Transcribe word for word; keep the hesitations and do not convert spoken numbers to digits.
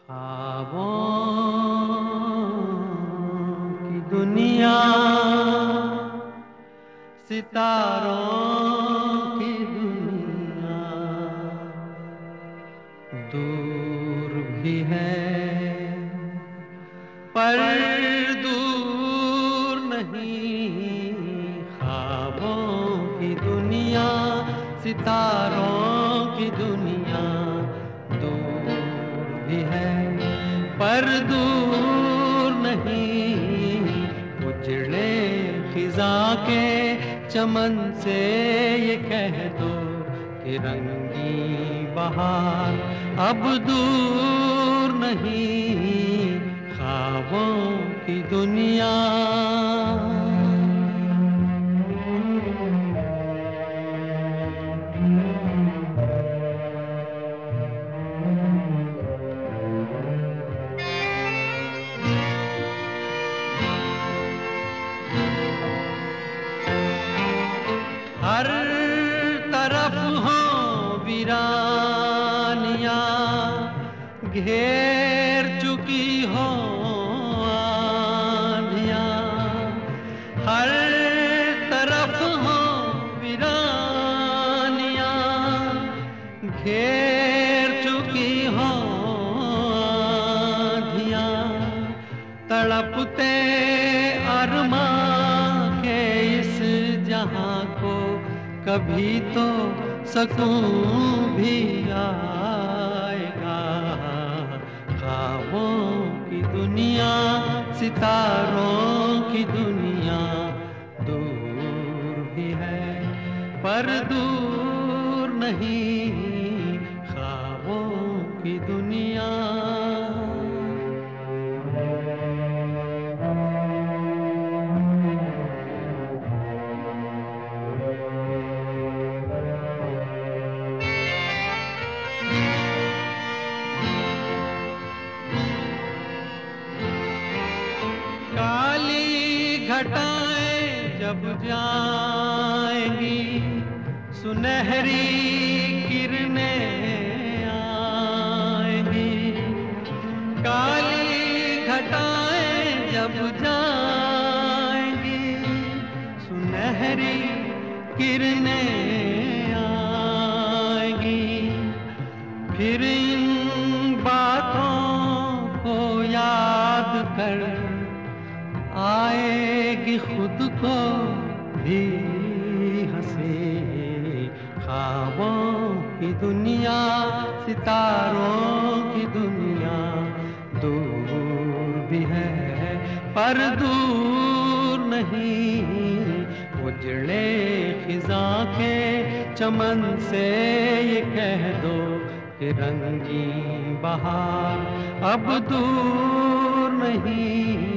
ख्वाबों की दुनिया, सितारों की दुनिया, दूर भी है पर दूर नहीं। ख्वाबों की दुनिया, सितारों की दुनिया, दूर भी है पर दूर नहीं। उजड़े खिजा के चमन से ये कह दो कि रंगी बहार अब दूर नहीं। ख्वाबों की दुनिया, हर तरफ हो वीरानियां, घेर चुकी हो आंधियां। हर तरफ हो वीरानियां, घेर चुकी हो आंधियां। तड़पते अरमां के इस जहां को कभी तो सकून भी आएगा। ख्वाबों की दुनिया, सितारों की दुनिया, दूर भी है पर दूर नहीं। ख्वाबों की दुनिया, घटाएं जब जाएंगी, सुनहरी किरणें आएंगी। काली घटाएं जब जाएंगी, सुनहरी किरणें आएंगी। फिर इन बातों को याद कर आएगी खुद को भी हंसी। ख्वाबों की दुनिया, सितारों की दुनिया, दूर भी है पर दूर नहीं। उजड़े खिजा के चमन से ये कह दो कि रंगी बहार अब दूर नहीं।